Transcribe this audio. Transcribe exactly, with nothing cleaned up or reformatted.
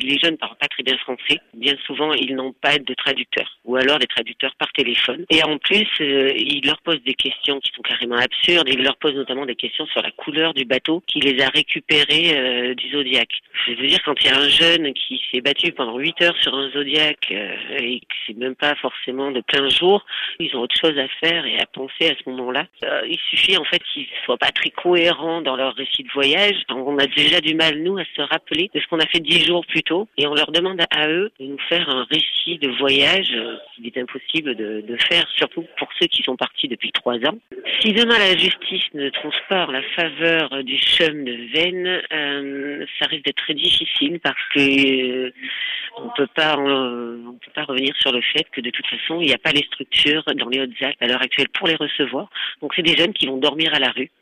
les jeunes parlent pas très bien français, bien souvent ils n'ont pas de traducteur, ou alors des traducteurs par téléphone. Et en plus, euh, ils leur posent des questions qui sont carrément absurdes. Ils leur posent notamment des questions sur la couleur du bateau qui les a récupérés euh, du Zodiac. Je veux dire, quand il y a un jeune qui s'est battu pendant huit heures sur un Zodiac euh, et que c'est même pas forcément de plein jour, ils ont autre chose à faire et à penser à ce moment-là. Euh, il suffit en fait qu'ils soient pas très cohérents dans leur récit de voyage. On a déjà du mal, nous, à se rappeler de ce qu'on a fait dix jours plus tôt et on leur demande à eux de nous faire un récit de voyage euh, qu'il est impossible de, de faire, surtout pour ceux qui sont partis depuis trois ans. Si demain la justice ne tranche pas en la faveur du CHUM de Veynes, euh, ça risque d'être très difficile parce que euh, on peut pas, euh, on peut pas revenir sur le fait que de toute façon il n'y a pas les structures dans les Hautes-Alpes à l'heure actuelle pour les recevoir. Donc c'est des jeunes qui vont dormir à la rue.